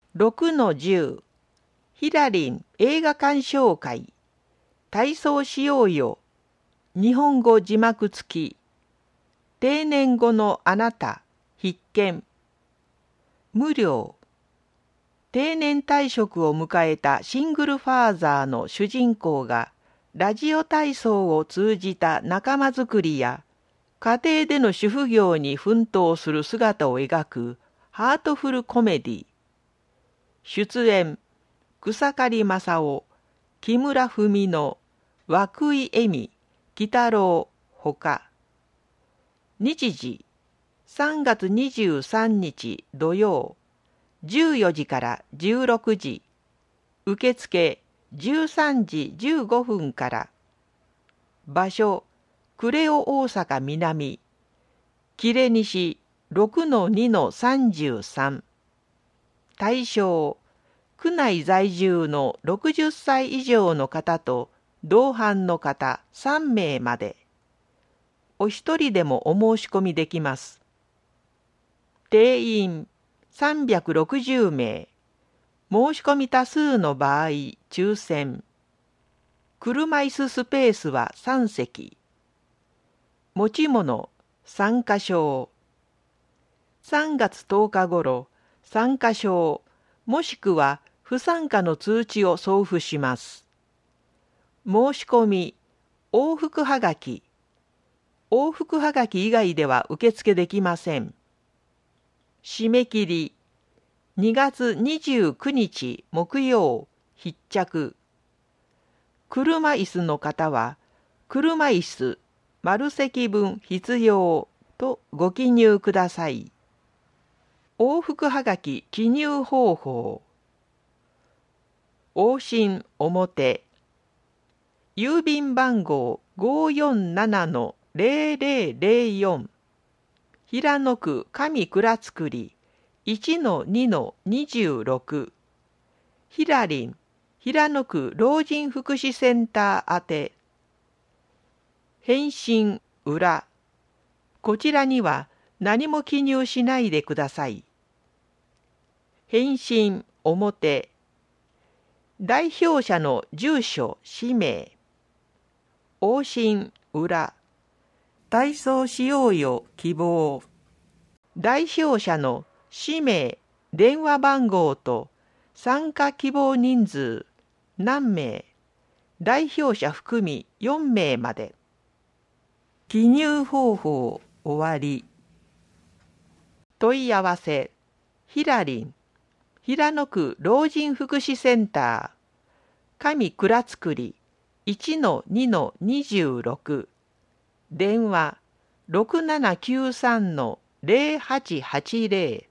6-10ヒラリン映画鑑賞会体操しようよ日本語字幕付き定年後のあなた必見無料定年退職を迎えたシングルファーザーの主人公がラジオ体操を通じた仲間づくりや家庭での主婦業に奮闘する姿を描くハートフルコメディ。出演草刈正雄、木村文乃、涌井絵美、喜多郎ほか。日時3月23日土曜14時から16時受付13時15分から場所呉尾大阪南切西 6-2-33 対象区内在住の60歳以上の方と同伴の方3名までお一人でもお申し込みできます。定員360名申し込み多数の場合抽選車椅子スペースは3席持ち物参加証3月10日頃参加証もしくは不参加の通知を送付します。申し込み往復はがき往復はがき以外では受付できません。締め切り2月29日木曜必着車椅子の方は車椅子丸席分必要とご記入ください。往復はがき記入方法往診表郵便番号 547-0004 平野区上倉造 1-2-26 ひらりん平野区老人福祉センター宛て返信裏こちらには何も記入しないでください。返信表代表者の住所氏名往診裏体操しようよ希望代表者の氏名電話番号と参加希望人数何名代表者含み4名まで記入方法終わり問い合わせひらりん平野区老人福祉センター上倉造 1-2-26 電話 6793-0880